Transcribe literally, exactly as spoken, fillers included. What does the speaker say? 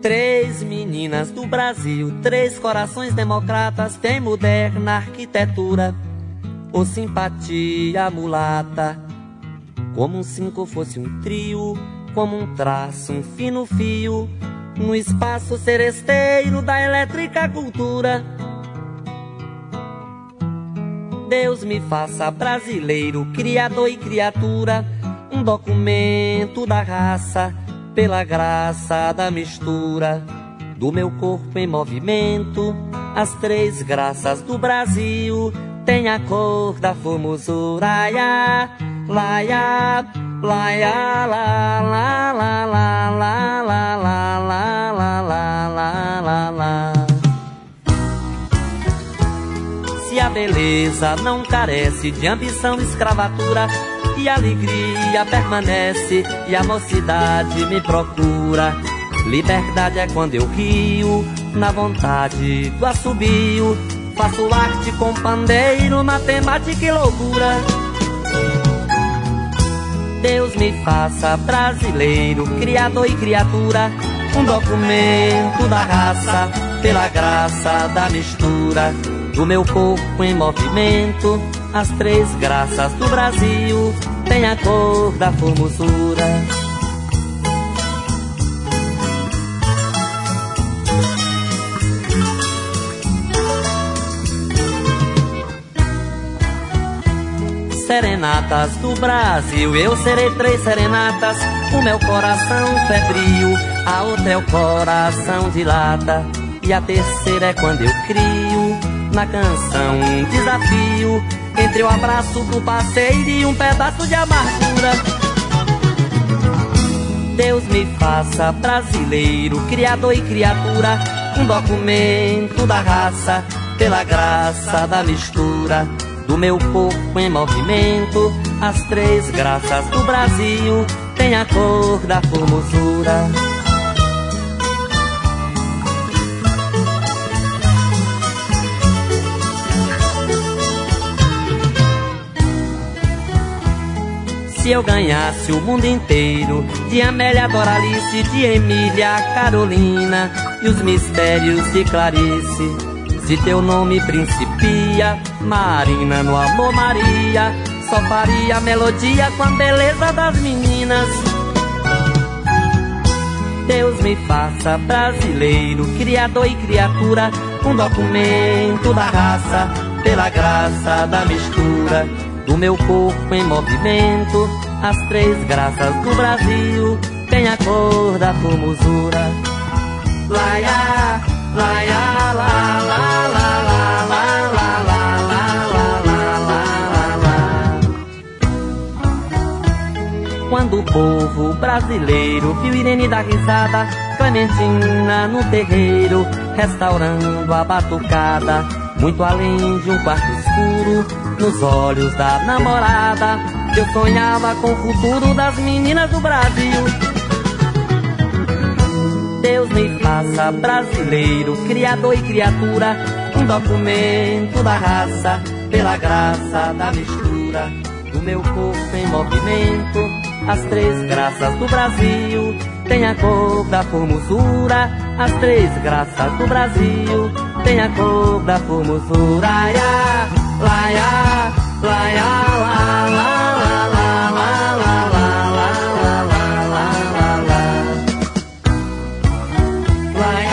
Três meninas do Brasil, três corações democratas, tem moderna arquitetura, ou simpatia mulata. Como um cinco fosse um trio, como um traço, um fino fio, no espaço seresteiro da elétrica cultura. Deus me faça brasileiro, criador e criatura, um documento da raça, pela graça da mistura do meu corpo em movimento. As três graças do Brasil tem a cor da formosura. Laia, laia, laia, la, la, la, la, la, la, la, la, la, la, la, la. Se a beleza não carece de ambição e escravatura, e a alegria permanece e a mocidade me procura. Liberdade é quando eu rio, na vontade do assobio, faço arte com pandeiro, matemática e loucura. Deus me faça brasileiro, criador e criatura, um documento da raça, pela graça da mistura do meu corpo em movimento. As três graças do Brasil tem a cor da formosura. Serenatas do Brasil, eu serei três serenatas. O meu coração febril, a outra é o coração de lata, e a terceira é quando eu crio na canção um desafio entre o abraço do parceiro e um pedaço de amargura. Deus me faça brasileiro, criador e criatura, um documento da raça, pela graça da mistura do meu corpo em movimento. As três graças do Brasil tem a cor da formosura. Se eu ganhasse o mundo inteiro, de Amélia, Doralice, de Emília, Carolina e os mistérios de Clarice, se teu nome principia, Marina, no amor Maria, só faria melodia com a beleza das meninas. Deus me faça brasileiro, criador e criatura, um documento da raça, pela graça da mistura do meu corpo em movimento. As três graças do Brasil tem a cor da formosura. Laia, laia, la, la, la, la, la, la, la, la, la, la, la. Quando o povo brasileiro viu Irene dar risada, Clementina no terreiro, restaurando a batucada, muito além de um quarto escuro, nos olhos da namorada, eu sonhava com o futuro das meninas do Brasil. Deus me faça brasileiro, criador e criatura, um documento da raça, pela graça da mistura do meu corpo em movimento. As três graças do Brasil tem a cor da formosura. As três graças do Brasil tem a cor da formosura. Laia, laia, laia, la, la, la, la, la, la, la, la, la, la, la, la.